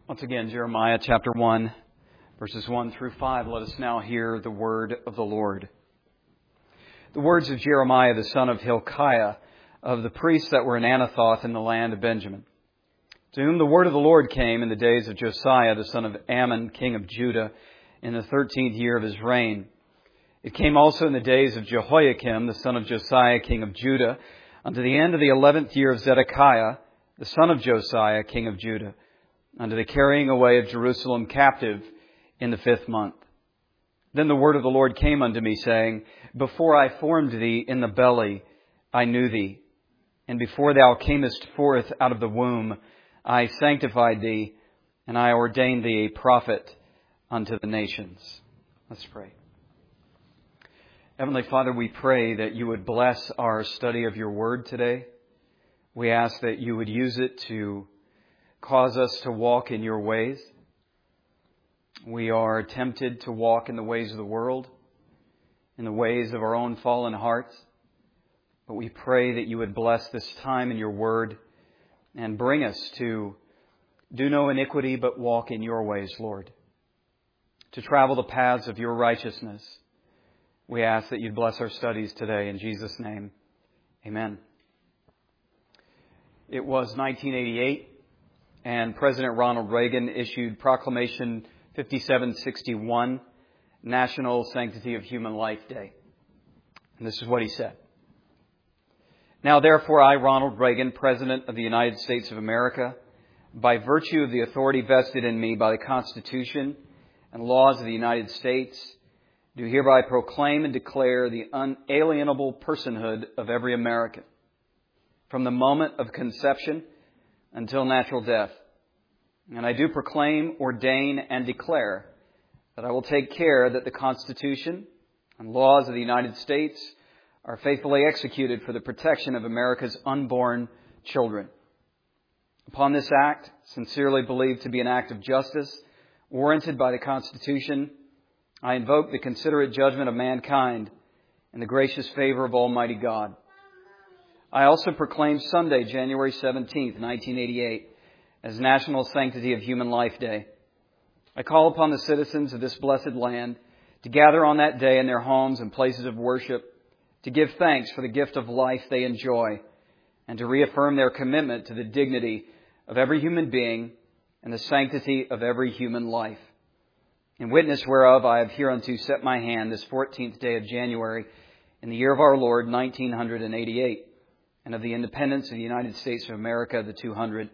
Once again, Jeremiah chapter 1, verses 1 through 5. Let us now hear the word of the Lord. The words of Jeremiah, the son of Hilkiah, of the priests that were in Anathoth in the land of Benjamin, to whom the word of the Lord came in the days of Josiah, the son of Ammon, king of Judah, in the 13th year of his reign. It came also in the days of Jehoiakim, the son of Josiah, king of Judah, unto the end of the 11th year of Zedekiah, the son of Josiah, king of Judah, unto the carrying away of Jerusalem captive in the 5th month. Then the word of the Lord came unto me, saying, Before I formed thee in the belly, I knew thee. And before thou camest forth out of the womb, I sanctified thee, and I ordained thee a prophet unto the nations. Let's pray. Heavenly Father, we pray that you would bless our study of your word today. We ask that you would use it to cause us to walk in your ways. We are tempted to walk in the ways of the world, in the ways of our own fallen hearts. But we pray that you would bless this time in your word and bring us to do no iniquity but walk in your ways, Lord. To travel the paths of your righteousness. We ask that you'd bless our studies today in Jesus' name. Amen. It was 1988. And President Ronald Reagan issued Proclamation 5761, National Sanctity of Human Life Day. And this is what he said. Now therefore I, Ronald Reagan, President of the United States of America, by virtue of the authority vested in me by the Constitution and laws of the United States, do hereby proclaim and declare the unalienable personhood of every American, from the moment of conception until natural death. And I do proclaim, ordain, and declare that I will take care that the Constitution and laws of the United States are faithfully executed for the protection of America's unborn children. Upon this act, sincerely believed to be an act of justice, warranted by the Constitution, I invoke the considerate judgment of mankind and the gracious favor of Almighty God. I also proclaim Sunday, January 17th, 1988, as National Sanctity of Human Life Day. I call upon the citizens of this blessed land to gather on that day in their homes and places of worship, to give thanks for the gift of life they enjoy, and to reaffirm their commitment to the dignity of every human being and the sanctity of every human life. In witness whereof I have hereunto set my hand this 14th day of January in the year of our Lord, 1988. And of the independence of the United States of America, the 212th.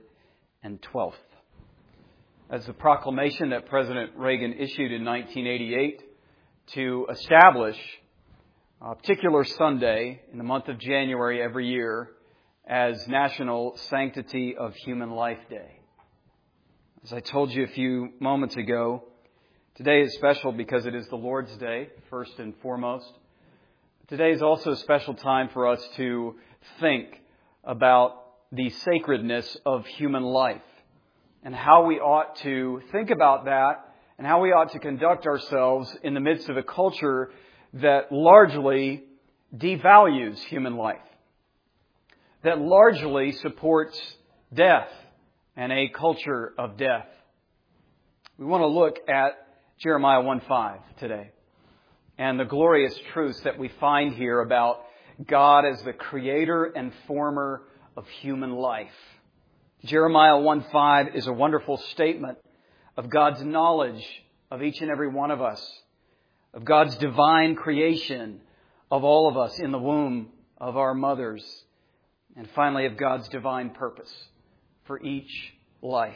As the proclamation that President Reagan issued in 1988 to establish a particular Sunday in the month of January every year as National Sanctity of Human Life Day. As I told you a few moments ago, today is special because it is the Lord's Day, first and foremost. Today is also a special time for us to think about the sacredness of human life and how we ought to think about that and how we ought to conduct ourselves in the midst of a culture that largely devalues human life, that largely supports death and a culture of death. We want to look at Jeremiah 1:5 today and the glorious truths that we find here about God as the creator and former of human life. Jeremiah 1:5 is a wonderful statement of God's knowledge of each and every one of us, of God's divine creation of all of us in the womb of our mothers, and finally of God's divine purpose for each life.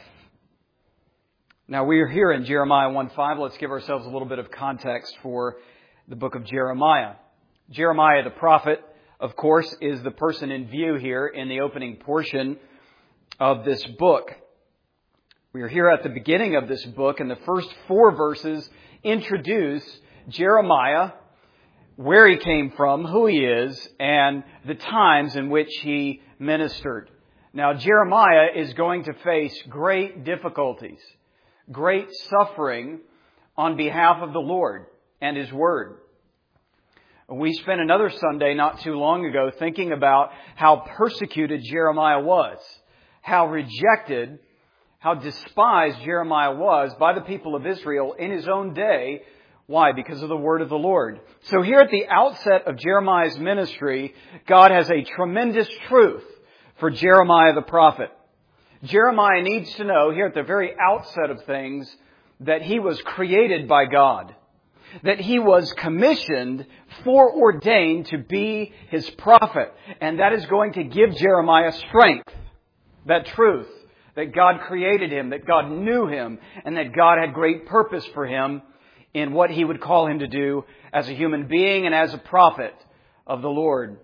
Now we are here in Jeremiah 1:5. Let's give ourselves a little bit of context for the book of Jeremiah. Jeremiah the prophet, of course, is the person in view here in the opening portion of this book. We are here at the beginning of this book, and the first 4 verses introduce Jeremiah, where he came from, who he is, and the times in which he ministered. Now, Jeremiah is going to face great difficulties, great suffering on behalf of the Lord and His Word. We spent another Sunday not too long ago thinking about how persecuted Jeremiah was, how rejected, how despised Jeremiah was by the people of Israel in his own day. Why? Because of the word of the Lord. So here at the outset of Jeremiah's ministry, God has a tremendous truth for Jeremiah the prophet. Jeremiah needs to know here at the very outset of things that he was created by God, that he was commissioned, foreordained to be his prophet. And that is going to give Jeremiah strength, that truth, that God created him, that God knew him, and that God had great purpose for him in what he would call him to do as a human being and as a prophet of the Lord.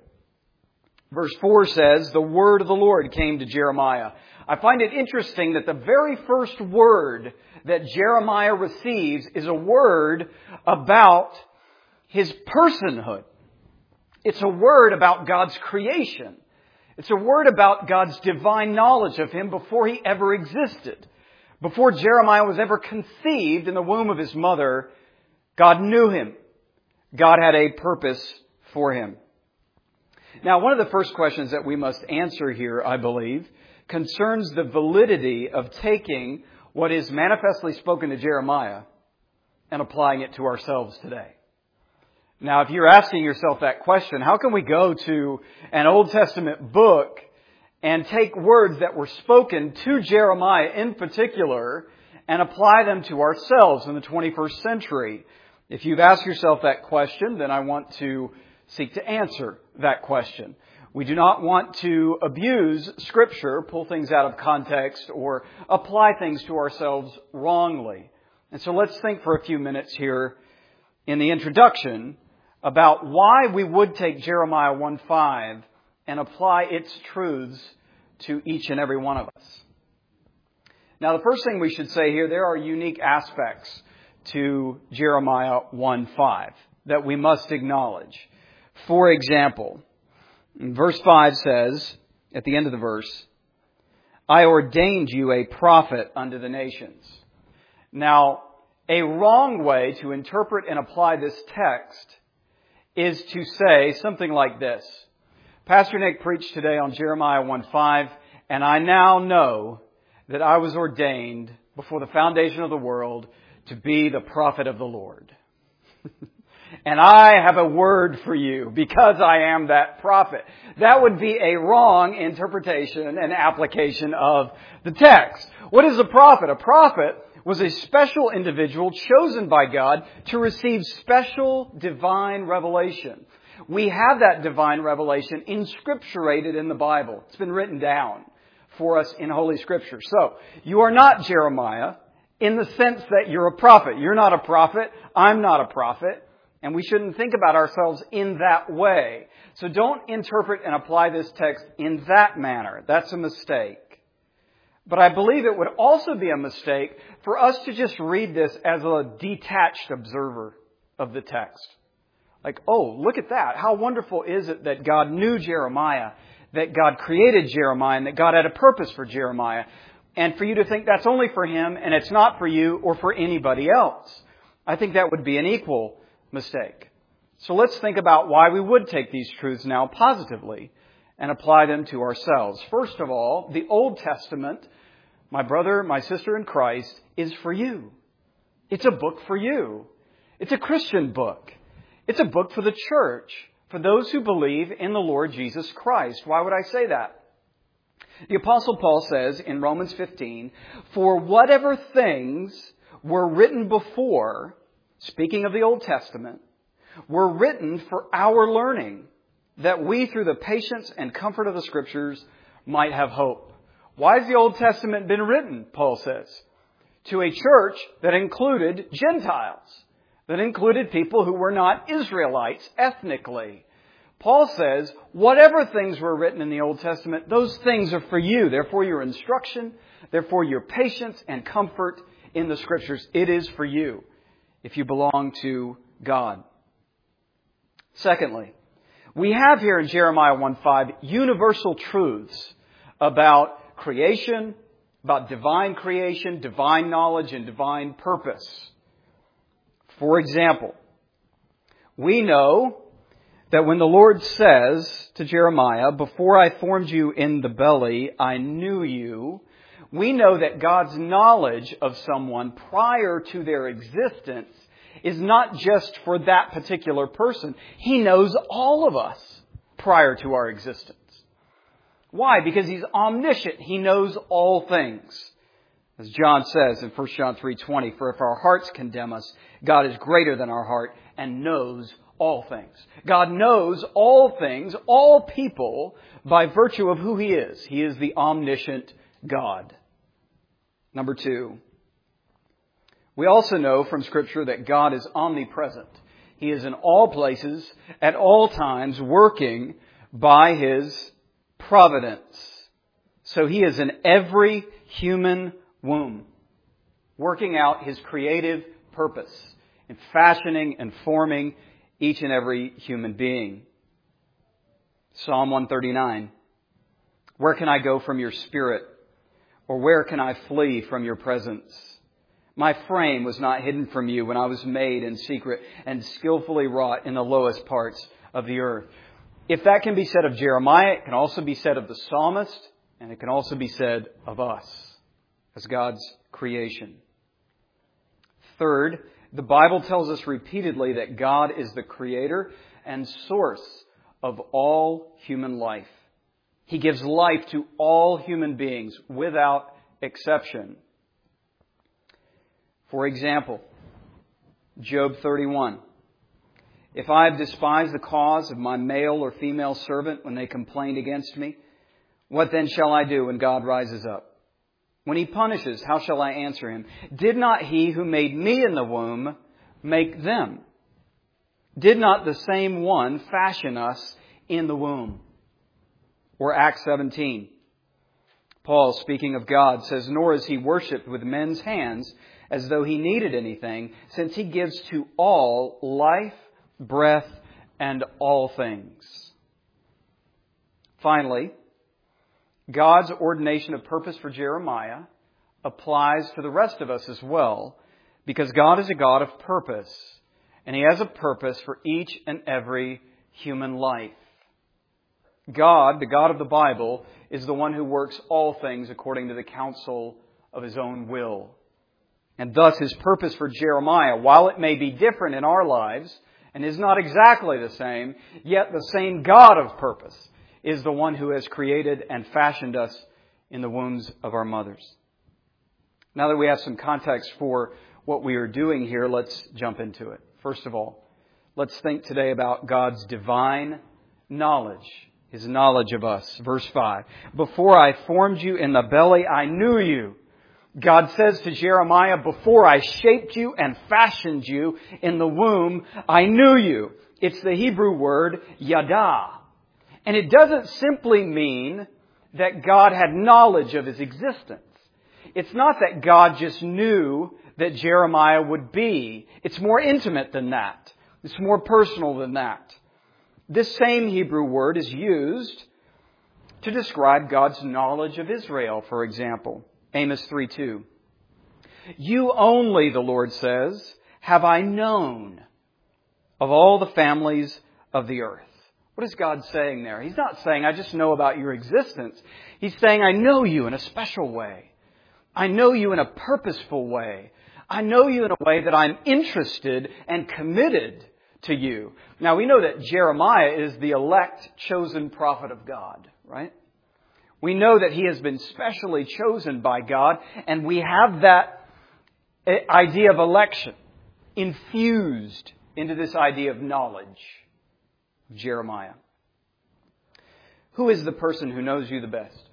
Verse 4 says, the word of the Lord came to Jeremiah. I find it interesting that the very first word that Jeremiah receives is a word about his personhood. It's a word about God's creation. It's a word about God's divine knowledge of him before he ever existed. Before Jeremiah was ever conceived in the womb of his mother, God knew him. God had a purpose for him. Now, one of the first questions that we must answer here, I believe, concerns the validity of taking what is manifestly spoken to Jeremiah and applying it to ourselves today. Now, if you're asking yourself that question, how can we go to an Old Testament book and take words that were spoken to Jeremiah in particular and apply them to ourselves in the 21st century? If you've asked yourself that question, then I want to seek to answer that question. We do not want to abuse Scripture, pull things out of context, or apply things to ourselves wrongly. And so let's think for a few minutes here in the introduction about why we would take Jeremiah 1:5 and apply its truths to each and every one of us. Now, the first thing we should say here, there are unique aspects to Jeremiah 1:5 that we must acknowledge. For example, verse 5 says, at the end of the verse, I ordained you a prophet unto the nations. Now, a wrong way to interpret and apply this text is to say something like this. Pastor Nick preached today on Jeremiah 1:5, and I now know that I was ordained before the foundation of the world to be the prophet of the Lord. And I have a word for you because I am that prophet. That would be a wrong interpretation and application of the text. What is a prophet? A prophet was a special individual chosen by God to receive special divine revelation. We have that divine revelation inscripturated in the Bible. It's been written down for us in Holy Scripture. So, you are not Jeremiah in the sense that you're a prophet. You're not a prophet. I'm not a prophet. And we shouldn't think about ourselves in that way. So don't interpret and apply this text in that manner. That's a mistake. But I believe it would also be a mistake for us to just read this as a detached observer of the text. Like, oh, look at that. How wonderful is it that God knew Jeremiah, that God created Jeremiah, and that God had a purpose for Jeremiah. And for you to think that's only for him and it's not for you or for anybody else. I think that would be an equal mistake. So let's think about why we would take these truths now positively and apply them to ourselves. First of all, the Old Testament, my brother, my sister in Christ, is for you. It's a book for you. It's a Christian book. It's a book for the church, for those who believe in the Lord Jesus Christ. Why would I say that? The Apostle Paul says in Romans 15, for whatever things were written before, speaking of the Old Testament, were written for our learning, that we through the patience and comfort of the Scriptures might have hope. Why has the Old Testament been written, Paul says? To a church that included Gentiles, that included people who were not Israelites ethnically. Paul says, whatever things were written in the Old Testament, those things are for you. Therefore, your instruction, therefore, your patience and comfort in the Scriptures. It is for you if you belong to God. Secondly, we have here in Jeremiah 1:5 universal truths about creation, about divine creation, divine knowledge, and divine purpose. For example, we know that when the Lord says to Jeremiah, before I formed you in the belly, I knew you, we know that God's knowledge of someone prior to their existence is not just for that particular person. He knows all of us prior to our existence. Why? Because He's omniscient. He knows all things. As John says in 1 John 3:20, "For if our hearts condemn us, God is greater than our heart and knows all things." God knows all things, all people, by virtue of who He is. He is the omniscient God. Number 2, we also know from Scripture that God is omnipresent. He is in all places, at all times, working by His providence. So He is in every human womb, working out His creative purpose in fashioning and forming each and every human being. Psalm 139, "Where can I go from your Spirit? Or where can I flee from your presence? My frame was not hidden from you when I was made in secret and skillfully wrought in the lowest parts of the earth." If that can be said of Jeremiah, it can also be said of the psalmist, and it can also be said of us as God's creation. Third, the Bible tells us repeatedly that God is the creator and source of all human life. He gives life to all human beings without exception. For example, Job 31. "If I have despised the cause of my male or female servant when they complained against me, what then shall I do when God rises up? When He punishes, how shall I answer Him? Did not He who made me in the womb make them? Did not the same one fashion us in the womb?" Or Acts 17. Paul, speaking of God, says, "Nor is He worshipped with men's hands as though He needed anything, since He gives to all life, breath, and all things." Finally, God's ordination of purpose for Jeremiah applies to the rest of us as well, because God is a God of purpose, and He has a purpose for each and every human life. God, the God of the Bible, is the one who works all things according to the counsel of His own will. And thus His purpose for Jeremiah, while it may be different in our lives and is not exactly the same, yet the same God of purpose is the one who has created and fashioned us in the wombs of our mothers. Now that we have some context for what we are doing here, let's jump into it. First of all, let's think today about God's divine knowledge, His knowledge of us. Verse 5, "Before I formed you in the belly, I knew you." God says to Jeremiah, "Before I shaped you and fashioned you in the womb, I knew you." It's the Hebrew word yada. And it doesn't simply mean that God had knowledge of His existence. It's not that God just knew that Jeremiah would be. It's more intimate than that. It's more personal than that. This same Hebrew word is used to describe God's knowledge of Israel, for example. Amos 3:2. "You only," the Lord says, "have I known of all the families of the earth." What is God saying there? He's not saying, "I just know about your existence." He's saying, "I know you in a special way. I know you in a purposeful way. I know you in a way that I'm interested and committed to you." Now, we know that Jeremiah is the elect chosen prophet of God, right? We know that he has been specially chosen by God, and we have that idea of election infused into this idea of knowledge of Jeremiah. Who is the person who knows you the best?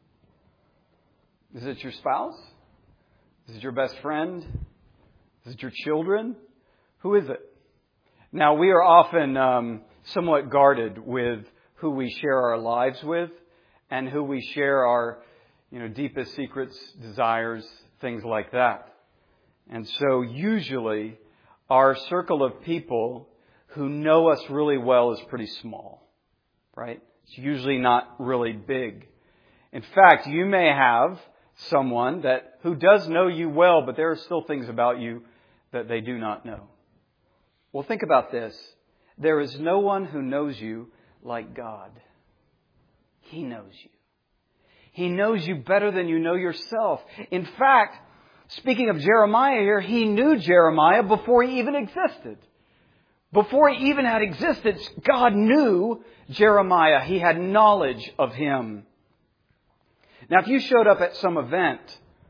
Is it your spouse? Is it your best friend? Is it your children? Who is it? Now, we are often somewhat guarded with who we share our lives with and who we share our, deepest secrets, desires, things like that. And so usually our circle of people who know us really well is pretty small, right? It's usually not really big. In fact, you may have someone who does know you well, but there are still things about you that they do not know. Well, think about this. There is no one who knows you like God. He knows you. He knows you better than you know yourself. In fact, speaking of Jeremiah here, He knew Jeremiah before he even existed. Before he even had existed, God knew Jeremiah. He had knowledge of him. Now, if you showed up at some event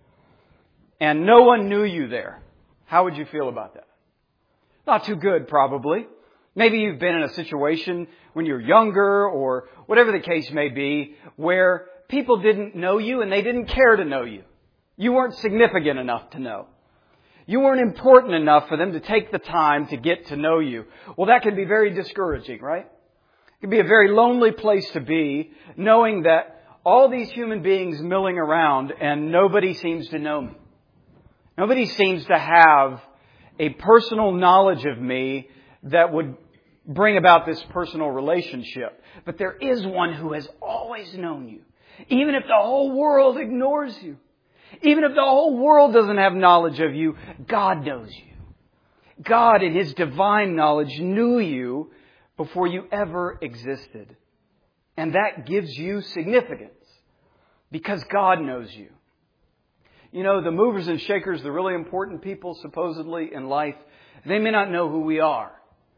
and no one knew you there, how would you feel about that? Not too good, probably. Maybe you've been in a situation when you're younger or whatever the case may be where people didn't know you and they didn't care to know you. You weren't significant enough to know. You weren't important enough for them to take the time to get to know you. Well, that can be very discouraging, right? It can be a very lonely place to be, knowing that all these human beings milling around and nobody seems to know me. Nobody seems to have a personal knowledge of me that would bring about this personal relationship. But there is one who has always known you. Even if the whole world ignores you. Even if the whole world doesn't have knowledge of you, God knows you. God in His divine knowledge knew you before you ever existed. And that gives you significance because God knows you. You know, the movers and shakers, the really important people supposedly in life, they may not know who we are.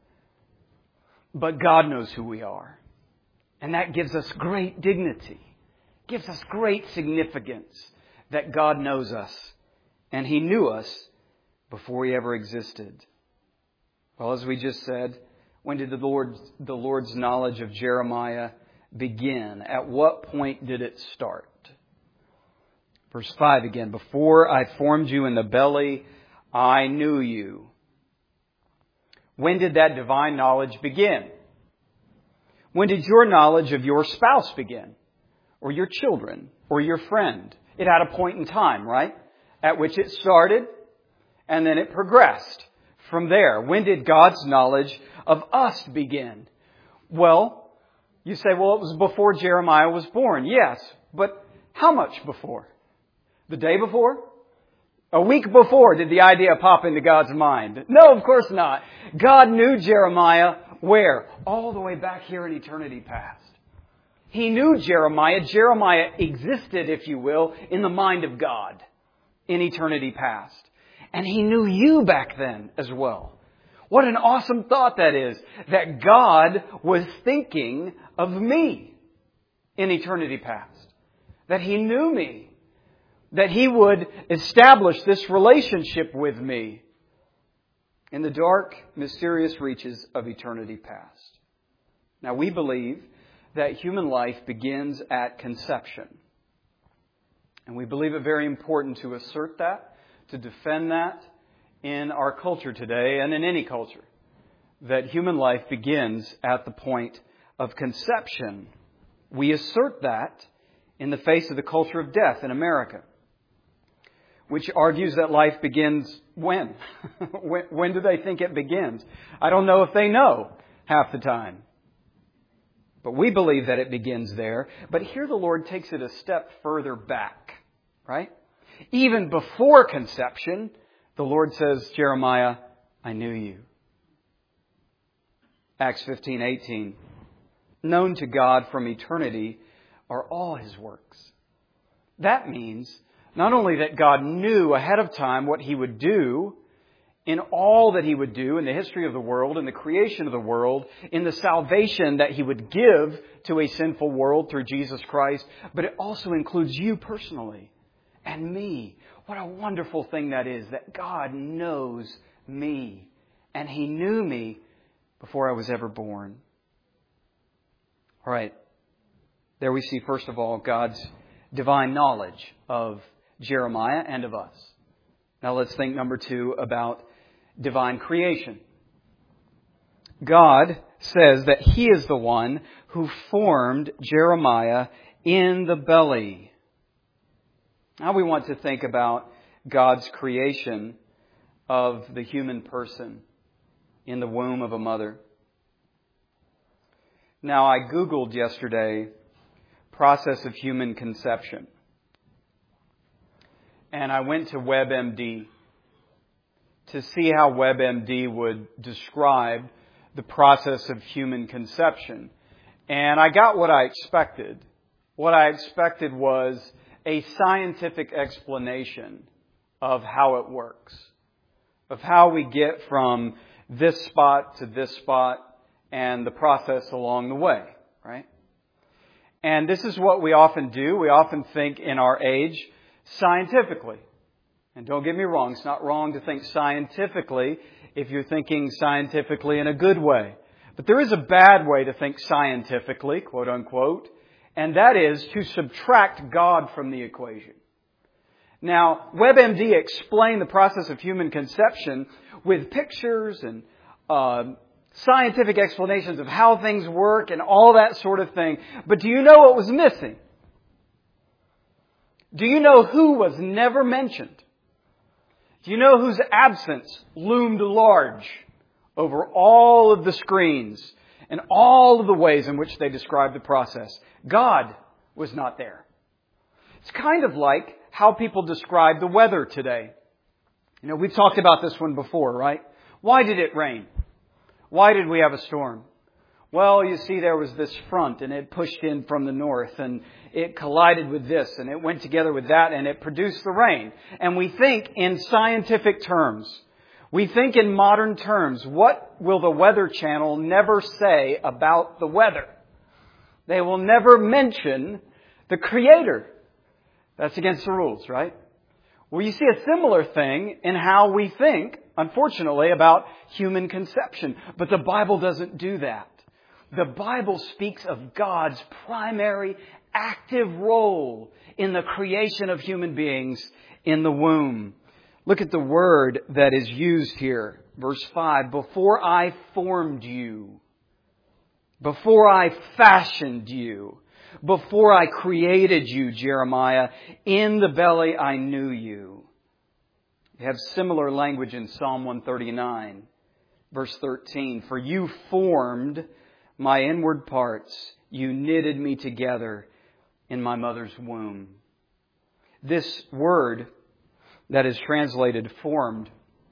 But God knows who we are. And that gives us great dignity. Gives us great significance that God knows us. And He knew us before He ever existed. Well, as we just said, when did the Lord's knowledge of Jeremiah begin? At what point did it start? Verse 5 again. Before I formed you in the belly, I knew you. When did that divine knowledge begin? When did your knowledge of your spouse begin? Or your children? Or your friend? It had a point in time, right? At which it started, and then it progressed from there. When did God's knowledge of us begin? Well, you say, well, it was before Jeremiah was born. Yes, but how much before? The day before? A week before did the idea pop into God's mind? No, of course not. God knew Jeremiah where? All the way back here in eternity past. He knew Jeremiah. Jeremiah existed, if you will, in the mind of God in eternity past. And He knew you back then as well. What an awesome thought that is, that God was thinking of me in eternity past. That He knew me. That He would establish this relationship with me in the dark, mysterious reaches of eternity past. Now, we believe that human life begins at conception. And we believe it very important to assert that, to defend that in our culture today and in any culture. That human life begins at the point of conception. We assert that in the face of the culture of death in America, which argues that life begins when? When do they think it begins? I don't know if they know half the time. But we believe that it begins there. But here the Lord takes it a step further back, right? Even before conception, the Lord says, Jeremiah, I knew you. Acts 15:18. Known to God from eternity are all His works. That means not only that God knew ahead of time what He would do in all that He would do in the history of the world, in the creation of the world, in the salvation that He would give to a sinful world through Jesus Christ, but it also includes you personally and me. What a wonderful thing that is, that God knows me. And He knew me before I was ever born. All right. There we see, first of all, God's divine knowledge of Jeremiah and of us. Now let's think, number 2, about divine creation. God says that He is the one who formed Jeremiah in the belly. Now we want to think about God's creation of the human person in the womb of a mother. Now I Googled yesterday, process of human conception. And I went to WebMD to see how WebMD would describe the process of human conception. And I got what I expected. what I expected was a scientific explanation of how it works, of how we get from this spot to this spot and the process along the way, right? And this is what we often do. We often think in our age scientifically. And don't get me wrong, it's not wrong to think scientifically if you're thinking scientifically in a good way. But there is a bad way to think scientifically, quote unquote, and that is to subtract God from the equation. Now, WebMD explained the process of human conception with pictures and scientific explanations of how things work and all that sort of thing. But do you know what was missing? Do you know who was never mentioned? Do you know whose absence loomed large over all of the screens and all of the ways in which they described the process? God was not there. It's kind of like how people describe the weather today. You know, we've talked about this one before, right? Why did it rain? Why did we have a storm? Well, you see, there was this front and it pushed in from the north and it collided with this and it went together with that and it produced the rain. And we think in scientific terms. We think in modern terms. What will the Weather Channel never say about the weather? They will never mention the Creator. That's against the rules, right? Well, you see a similar thing in how we think, unfortunately, about human conception. But the Bible doesn't do that. The Bible speaks of God's primary active role in the creation of human beings in the womb. Look at the word that is used here. Verse 5, before I formed you, before I fashioned you, before I created you, Jeremiah, in the belly I knew you. You have similar language in Psalm 139, verse 13. For you formed my inward parts. You knitted me together in my mother's womb. This word that is translated formed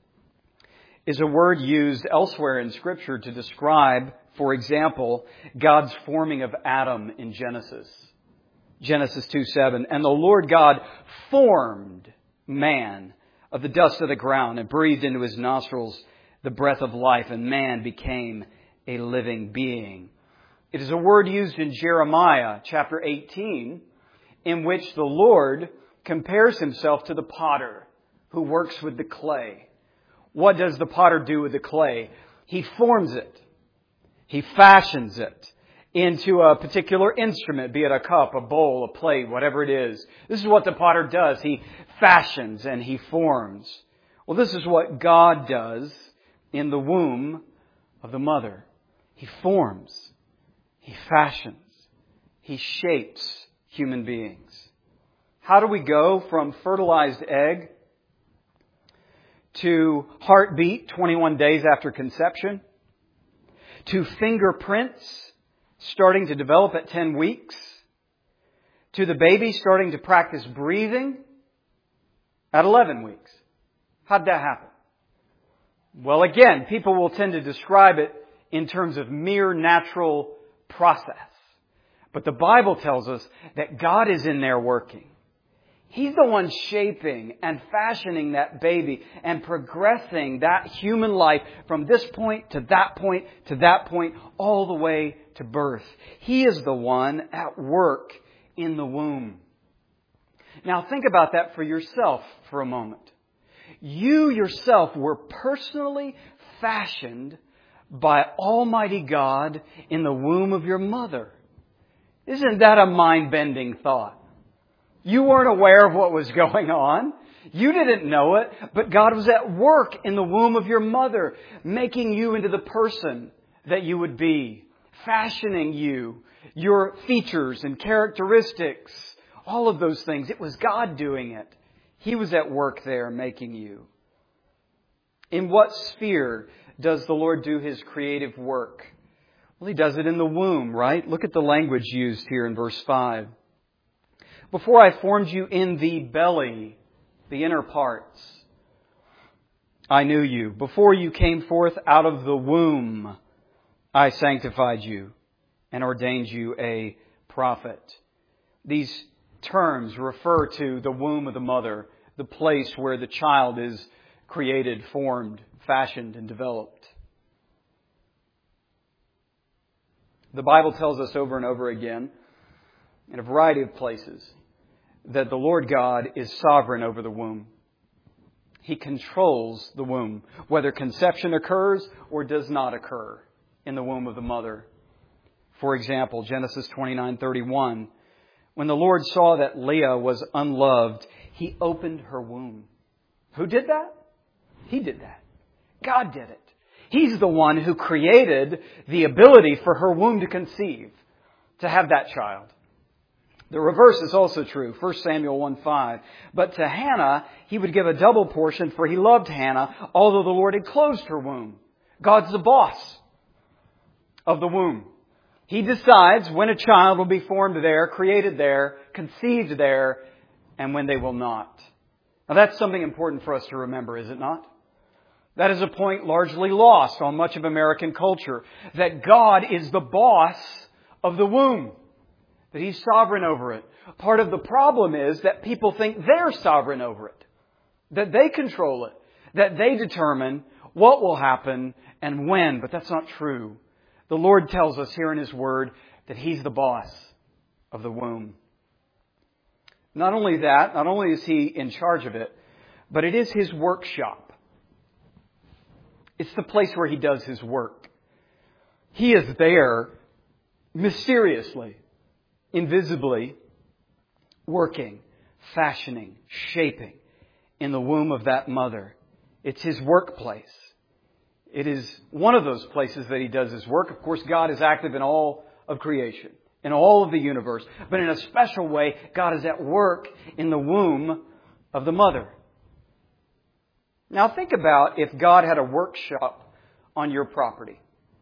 is a word used elsewhere in Scripture to describe, for example, God's forming of Adam in Genesis. Genesis 2:7. And the Lord God formed man of the dust of the ground and breathed into his nostrils the breath of life, and man became a living being. It is a word used in Jeremiah chapter 18 in which the Lord compares himself to the potter who works with the clay. What does the potter do with the clay? He forms it. He fashions it into a particular instrument, be it a cup, a bowl, a plate, whatever it is. This is what the potter does. He fashions and he forms. Well, this is what God does in the womb of the mother. He forms. He fashions. He shapes human beings. How do we go from fertilized egg to heartbeat 21 days after conception, to fingerprints starting to develop at 10 weeks, to the baby starting to practice breathing at 11 weeks? How'd that happen? Well, again, people will tend to describe it in terms of mere natural process. But the Bible tells us that God is in there working. He's the one shaping and fashioning that baby and progressing that human life from this point to that point to that point all the way to birth. He is the one at work in the womb. Now think about that for yourself for a moment. You yourself were personally fashioned by Almighty God in the womb of your mother. Isn't that a mind-bending thought? You weren't aware of what was going on. You didn't know it, but God was at work in the womb of your mother, making you into the person that you would be, fashioning you, your features and characteristics, all of those things. It was God doing it. He was at work there making you. In what sphere does the Lord do His creative work? Well, He does it in the womb, right? Look at the language used here in verse 5. Before I formed you in the belly, the inner parts, I knew you. Before you came forth out of the womb, I sanctified you and ordained you a prophet. These terms refer to the womb of the mother, the place where the child is created, formed, fashioned, and developed. The Bible tells us over and over again, in a variety of places, that the Lord God is sovereign over the womb. He controls the womb, whether conception occurs or does not occur in the womb of the mother. For example, Genesis 29:31, when the Lord saw that Leah was unloved, He opened her womb. Who did that? He did that. God did it. He's the one who created the ability for her womb to conceive, to have that child. The reverse is also true. 1 Samuel 1:5. But to Hannah, He would give a double portion, for He loved Hannah, although the Lord had closed her womb. God's the boss of the womb. He decides when a child will be formed there, created there, conceived there, and when they will not. Now that's something important for us to remember, is it not? That is a point largely lost on much of American culture, that God is the boss of the womb, that He's sovereign over it. Part of the problem is that people think they're sovereign over it, that they control it, that they determine what will happen and when, but that's not true. The Lord tells us here in His Word that He's the boss of the womb. Not only that, not only is He in charge of it, but it is His workshop. It's the place where He does His work. He is there mysteriously, invisibly, working, fashioning, shaping in the womb of that mother. It's His workplace. It is one of those places that He does His work. Of course, God is active in all of creation, in all of the universe. But in a special way, God is at work in the womb of the mother. Now think about if God had a workshop on your property.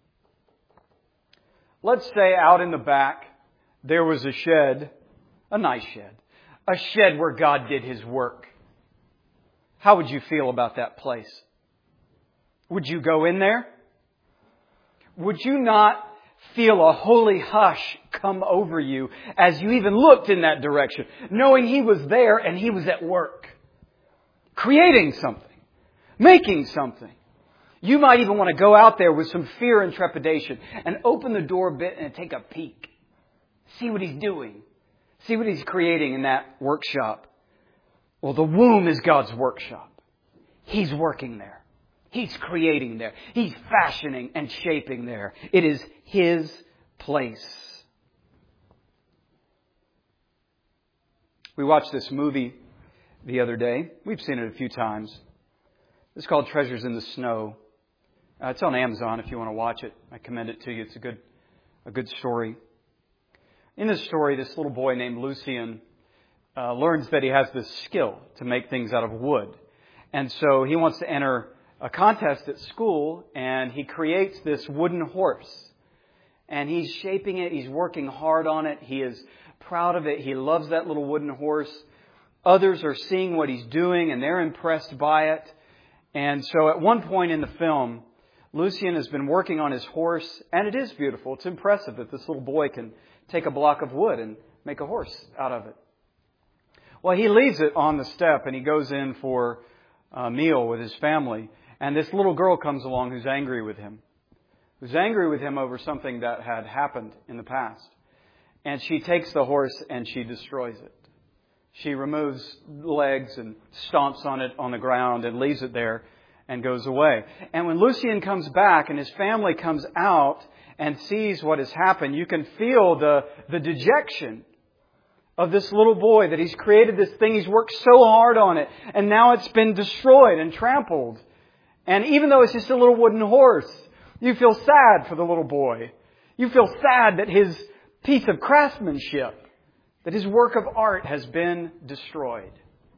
Let's say out in the back there was a shed, a nice shed, a shed where God did His work. How would you feel about that place? Would you go in there? Would you not feel a holy hush come over you as you even looked in that direction, knowing He was there and He was at work, creating something, making something? You might even want to go out there with some fear and trepidation and open the door a bit and take a peek. See what He's doing. See what He's creating in that workshop. Well, the womb is God's workshop. He's working there. He's creating there. He's fashioning and shaping there. It is His place. We watched this movie the other day. We've seen it a few times. It's called Treasures in the Snow. It's on Amazon if you want to watch it. I commend it to you. It's a good story. In this story, this little boy named Lucien learns that he has this skill to make things out of wood. And so he wants to enter a contest at school, and he creates this wooden horse. And he's shaping it. He's working hard on it. He is proud of it. He loves that little wooden horse. Others are seeing what he's doing, and they're impressed by it. And so at one point in the film, Lucien has been working on his horse, and it is beautiful. It's impressive that this little boy can take a block of wood and make a horse out of it. Well, he leaves it on the step, and he goes in for a meal with his family. And this little girl comes along who's angry with him. Who's angry with him over something that had happened in the past. And she takes the horse and she destroys it. She removes legs and stomps on it on the ground and leaves it there and goes away. And when Lucien comes back and his family comes out and sees what has happened, you can feel the dejection of this little boy, that he's created this thing, he's worked so hard on it, and now it's been destroyed and trampled. And even though it's just a little wooden horse, you feel sad for the little boy. You feel sad that his piece of craftsmanship, that his work of art has been destroyed.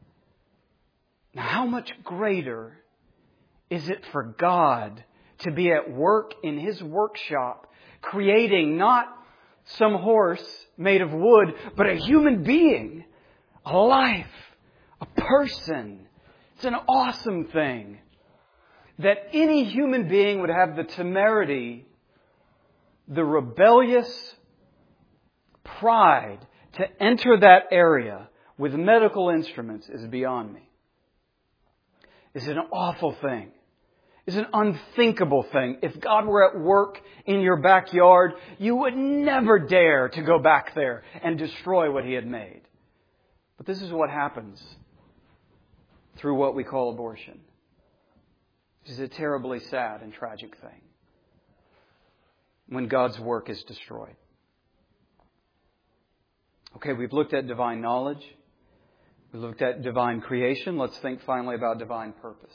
Now, how much greater is it for God to be at work in His workshop, creating not some horse made of wood, but a human being, a life, a person. It's an awesome thing that any human being would have the temerity, the rebellious pride to enter that area with medical instruments is beyond me. It's an awful thing. It's an unthinkable thing. If God were at work in your backyard, you would never dare to go back there and destroy what He had made. But this is what happens through what we call abortion. It is a terribly sad and tragic thing when God's work is destroyed. Okay, we've looked at divine knowledge. We looked at divine creation. Let's think finally about divine purpose.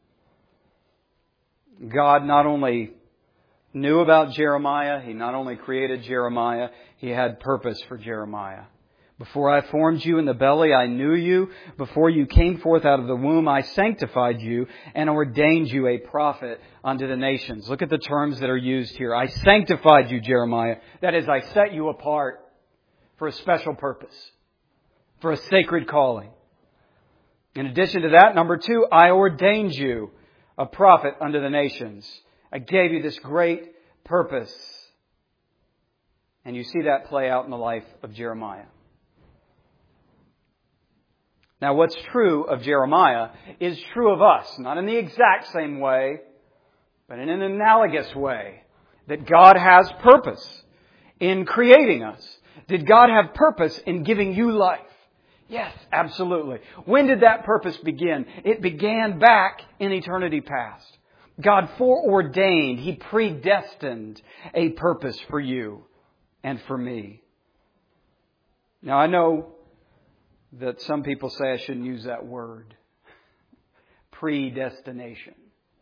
God not only knew about Jeremiah, He not only created Jeremiah, He had purpose for Jeremiah. Before I formed you in the belly, I knew you. Before you came forth out of the womb, I sanctified you and ordained you a prophet unto the nations. Look at the terms that are used here. I sanctified you, Jeremiah. That is, I set you apart for a special purpose, for a sacred calling. In addition to that, number 2, I ordained you a prophet unto the nations. I gave you this great purpose. And you see that play out in the life of Jeremiah. Now, what's true of Jeremiah is true of us, not in the exact same way, but in an analogous way, that God has purpose in creating us. Did God have purpose in giving you life? Yes, absolutely. When did that purpose begin? It began back in eternity past. God foreordained, He predestined a purpose for you and for me. Now, I know that some people say I shouldn't use that word, predestination.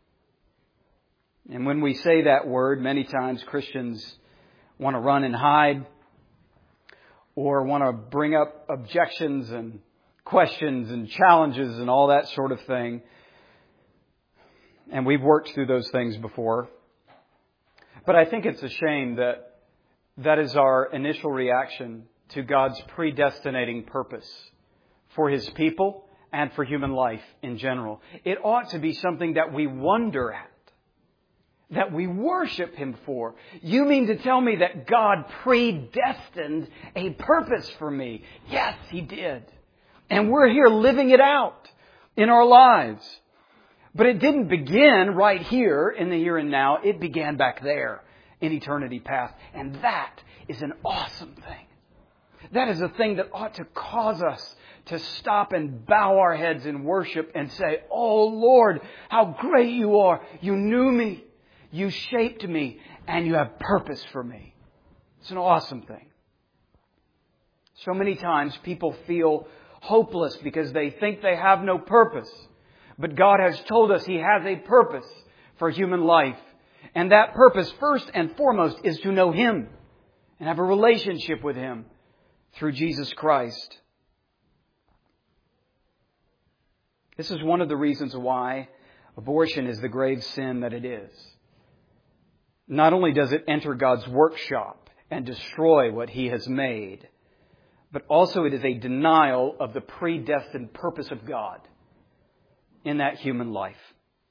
And when we say that word, many times Christians want to run and hide, or want to bring up objections and questions and challenges and all that sort of thing. And we've worked through those things before. But I think it's a shame that that is our initial reaction to God's predestinating purpose for His people and for human life in general. It ought to be something that we wonder at, that we worship Him for. You mean to tell me that God predestined a purpose for me? Yes, He did. And we're here living it out in our lives. But it didn't begin right here in the here and now. It began back there in eternity past. And that is an awesome thing. That is a thing that ought to cause us to stop and bow our heads in worship and say, "Oh Lord, how great You are. You knew me. You shaped me, and You have purpose for me." It's an awesome thing. So many times people feel hopeless because they think they have no purpose. But God has told us He has a purpose for human life. And that purpose, first and foremost, is to know Him and have a relationship with Him through Jesus Christ. This is one of the reasons why abortion is the grave sin that it is. Not only does it enter God's workshop and destroy what He has made, but also it is a denial of the predestined purpose of God in that human life.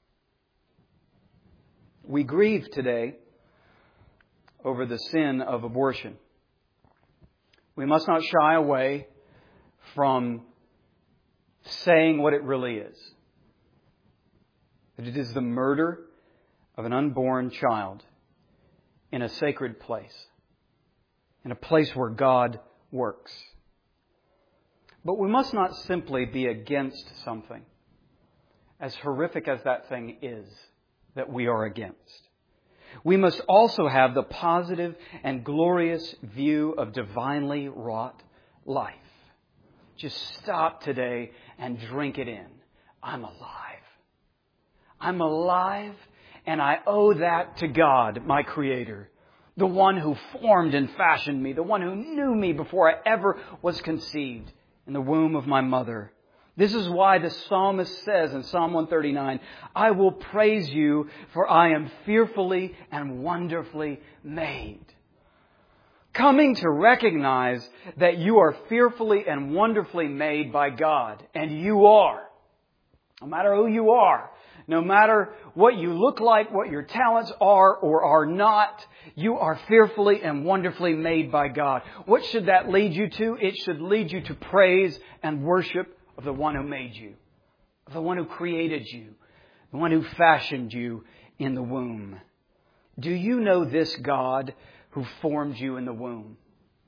We grieve today over the sin of abortion. We must not shy away from saying what it really is. That it is the murder of an unborn child in a sacred place, in a place where God works. But we must not simply be against something, as horrific as that thing is that we are against. We must also have the positive and glorious view of divinely wrought life. Just stop today and drink it in. I'm alive. I'm alive, and I owe that to God, my Creator, the one who formed and fashioned me, the one who knew me before I ever was conceived in the womb of my mother. This is why the psalmist says in Psalm 139, "I will praise You, for I am fearfully and wonderfully made." Coming to recognize that you are fearfully and wonderfully made by God, and you are. No matter who you are, No matter what you look like, what your talents are or are not, you are fearfully and wonderfully made by God. What should that lead you to? It should lead you to praise and worship of the one who made you, of the one who created you, the one who fashioned you in the womb. Do you know this God who formed you in the womb?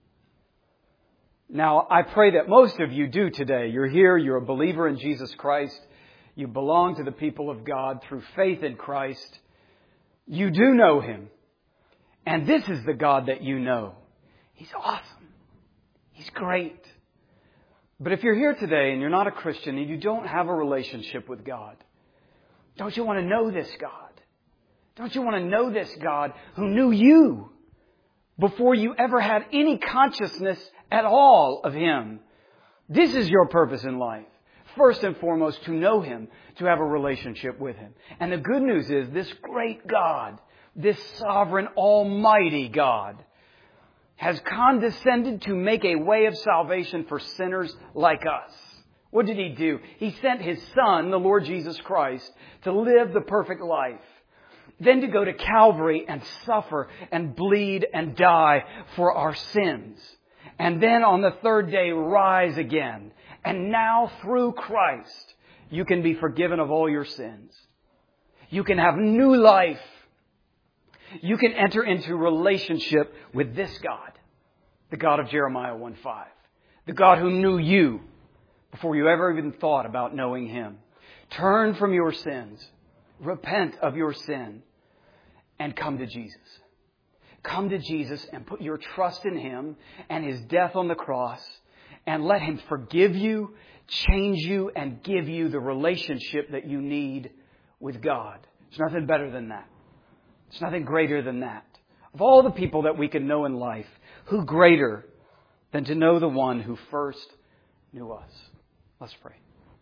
Now, I pray that most of you do today. You're here, you're a believer in Jesus Christ. You belong to the people of God through faith in Christ. You do know Him. And this is the God that you know. He's awesome. He's great. But if you're here today and you're not a Christian and you don't have a relationship with God, don't you want to know this God? Don't you want to know this God who knew you before you ever had any consciousness at all of Him? This is your purpose in life. First and foremost, to know Him, to have a relationship with Him. And the good news is this great God, this sovereign, almighty God, has condescended to make a way of salvation for sinners like us. What did He do? He sent His Son, the Lord Jesus Christ, to live the perfect life. Then to go to Calvary and suffer and bleed and die for our sins. And then on the third day rise again. And now through Christ, you can be forgiven of all your sins. You can have new life. You can enter into relationship with this God, the God of Jeremiah 1:5. The God who knew you before you ever even thought about knowing Him. Turn from your sins. Repent of your sin. And come to Jesus. Come to Jesus and put your trust in Him and His death on the cross. And let Him forgive you, change you, and give you the relationship that you need with God. There's nothing better than that. There's nothing greater than that. Of all the people that we can know in life, who greater than to know the one who first knew us? Let's pray.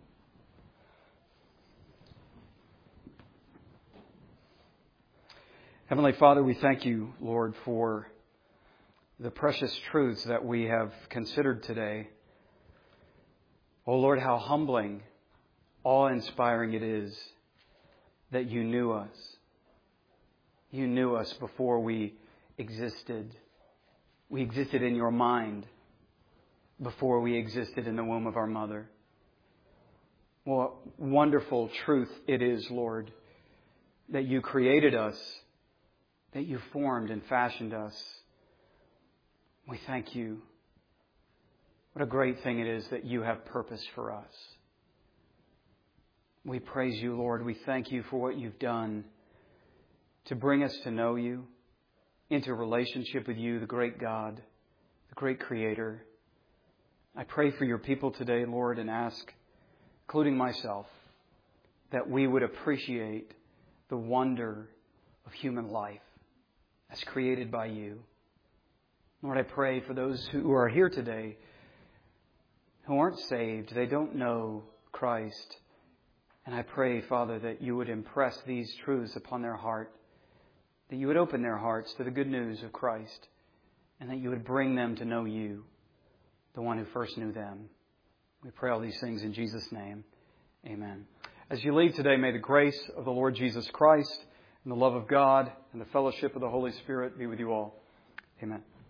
Heavenly Father, we thank You, Lord, for the precious truths that we have considered today. Oh Lord, how humbling, awe-inspiring it is that You knew us. You knew us before we existed. We existed in Your mind before we existed in the womb of our mother. What wonderful truth it is, Lord, that You created us, that You formed and fashioned us. We thank You. What a great thing it is that You have purpose for us. We praise You, Lord. We thank You for what You've done to bring us to know You, into relationship with You, the great God, the great Creator. I pray for Your people today, Lord, and ask, including myself, that we would appreciate the wonder of human life as created by You. Lord, I pray for those who are here today who aren't saved. They don't know Christ. And I pray, Father, that You would impress these truths upon their heart, that You would open their hearts to the good news of Christ, and that You would bring them to know You, the one who first knew them. We pray all these things in Jesus' name. Amen. As you leave today, may the grace of the Lord Jesus Christ and the love of God and the fellowship of the Holy Spirit be with you all. Amen.